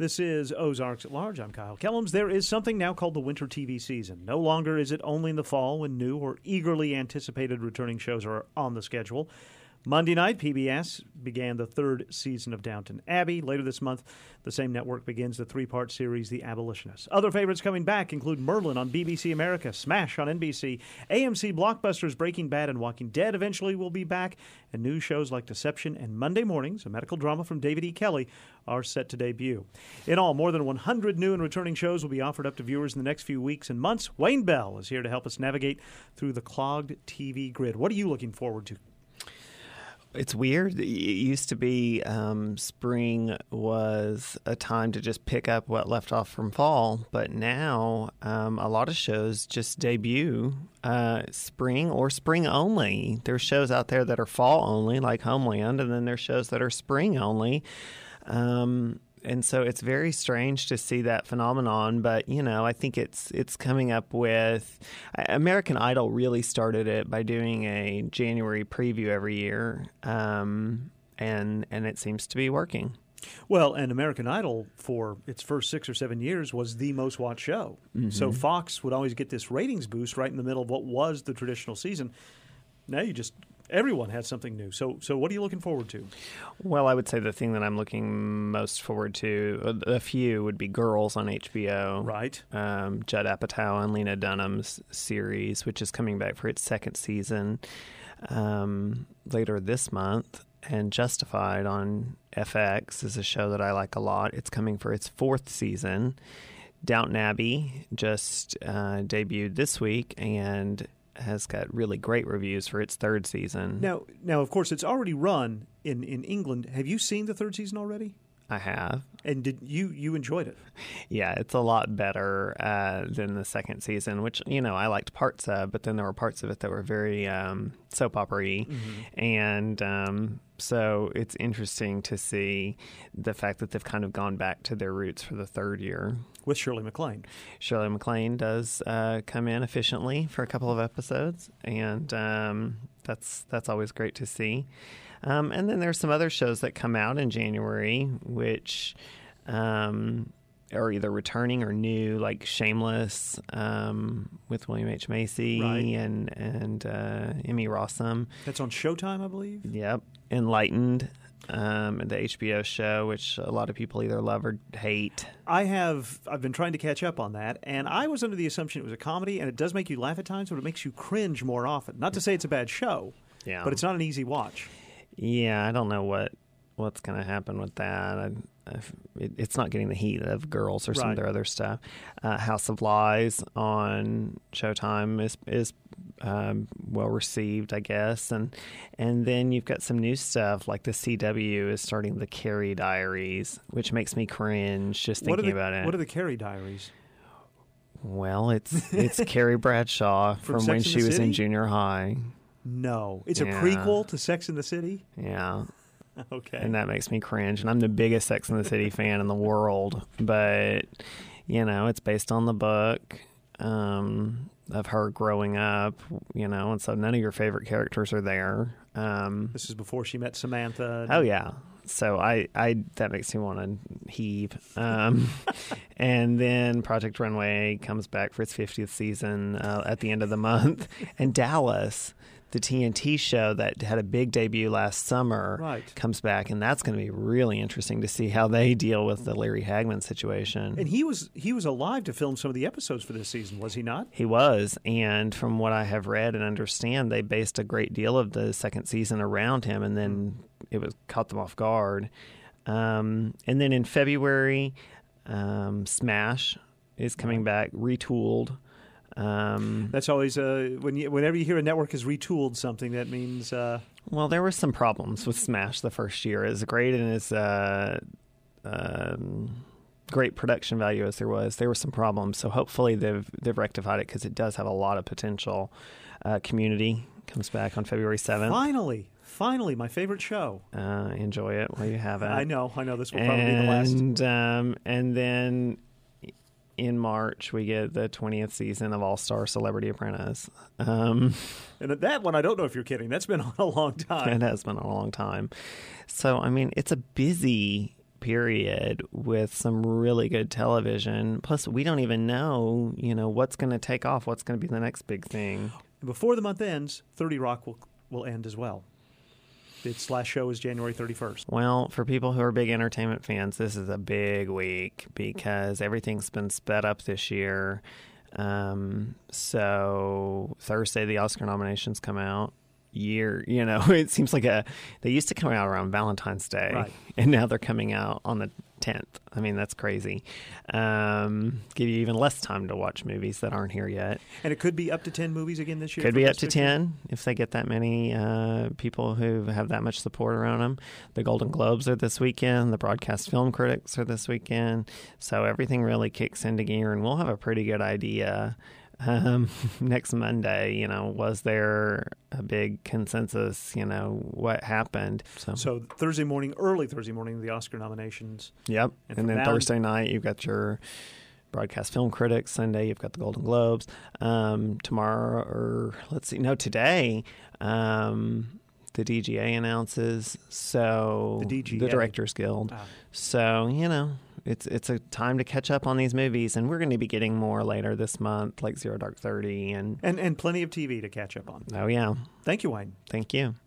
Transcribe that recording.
This is Ozarks at Large. I'm Kyle Kellums. There is something now called the winter TV season. No longer is it only in the fall when new or eagerly anticipated returning shows are on the schedule. Monday night, PBS began the third season of Downton Abbey. Later this month, the same network begins the three-part series, The Abolitionists. Other favorites coming back include Merlin on BBC America, Smash on NBC, AMC blockbusters Breaking Bad and Walking Dead eventually will be back, and new shows like Deception and Monday Mornings, a medical drama from David E. Kelley, are set to debut. In all, more than 100 new and returning shows will be offered up to viewers in the next few weeks and months. Wayne Bell is here to help us navigate through the clogged TV grid. What are you looking forward to? It's weird. It used to be spring was a time to just pick up what left off from fall, but now a lot of shows just debut spring or spring only. There's shows out there that are fall only, like Homeland, and then there's shows that are spring only. And so it's very strange to see that phenomenon, but, you know, I think it's coming up with American Idol really started it by doing a January preview every year, and it seems to be working. Well, and American Idol, for its first 6 or 7 years, was the most watched show. Mm-hmm. So Fox would always get this ratings boost right in the middle of what was the traditional season. Now everyone has something new. So what are you looking forward to? Well, I would say the thing that I'm looking most forward to, a few, would be Girls on HBO. Right. Judd Apatow and Lena Dunham's series, which is coming back for its second season later this month. And Justified on FX is a show that I like a lot. It's coming for its fourth season. Downton Abbey just debuted this week and has got really great reviews for its third season. Now, of course, it's already run in England. Have you seen the third season already? I have. And did you enjoyed it? Yeah, it's a lot better than the second season, which, you know, I liked parts of, but then there were parts of it that were very soap opera-y. Mm-hmm. And so it's interesting to see the fact that they've kind of gone back to their roots for the third year. With Shirley MacLaine. Shirley MacLaine does come in efficiently for a couple of episodes, and that's always great to see. And then there's some other shows that come out in January, which are either returning or new, like Shameless with William H. Macy, right, and Emmy Rossum. That's on Showtime, I believe. Yep. Enlightened, the HBO show, which a lot of people either love or hate. I've been trying to catch up on that, and I was under the assumption it was a comedy, and it does make you laugh at times, but it makes you cringe more often. Not to say it's a bad show, but it's not an easy watch. Yeah, I don't know what's going to happen with that. It's not getting the heat of Girls or some of their other stuff. House of Lies on Showtime is well received, I guess, and then you've got some new stuff like the CW is starting the Carrie Diaries, which makes me cringe just thinking about it. What are the Carrie Diaries? Well, it's Carrie Bradshaw from when she was in junior high. No. It's a prequel to Sex and the City? Yeah. Okay. And that makes me cringe. And I'm the biggest Sex and the City fan in the world. But, you know, it's based on the book of her growing up, you know, and so none of your favorite characters are there. This is before she met Samantha. Oh, yeah. So I that makes me want to heave. And then Project Runway comes back for its 50th season at the end of the month. And Dallas, the TNT show that had a big debut last summer, comes back, and that's going to be really interesting to see how they deal with the Larry Hagman situation. And he was alive to film some of the episodes for this season, was he not? He was, and from what I have read and understand, they based a great deal of the second season around him, and then it caught them off guard. And then in February, Smash is coming back, retooled. That's always whenever you hear a network has retooled something, that means well, there were some problems with Smash the first year. As great and as great production value as there were some problems. So hopefully they've rectified it, because it does have a lot of potential. Community comes back on February 7th. Finally, my favorite show. Enjoy it while you have it. I know. This will probably be the last. And then in March, we get the 20th season of All-Star Celebrity Apprentice. And that one, I don't know if you're kidding. That's been on a long time. It has been on a long time. So, I mean, it's a busy period with some really good television. Plus, we don't even know, what's going to take off, what's going to be the next big thing. Before the month ends, 30 Rock will end as well. Its last show is January 31st. Well, for people who are big entertainment fans, this is a big week because everything's been sped up this year. So Thursday, the Oscar nominations come out. It seems like they used to come out around Valentine's Day, right, and now they're coming out on the 10th. I mean, that's crazy. Give you even less time to watch movies that aren't here yet. And it could be up to 10 movies again this year? Could be up to 10 if they get that many people who have that much support around them. The Golden Globes are this weekend. The Broadcast Film Critics are this weekend. So everything really kicks into gear, and we'll have a pretty good idea next Monday. Was there a big consensus? What happened? So early Thursday morning, the Oscar nominations. Yep. And then Thursday night, you've got your Broadcast Film Critics. Sunday, you've got the Golden Globes. Today, the DGA announces. So the Directors Guild. So, it's a time to catch up on these movies, and we're going to be getting more later this month, like Zero Dark 30. And plenty of TV to catch up on. Oh, yeah. Thank you, Wayne. Thank you.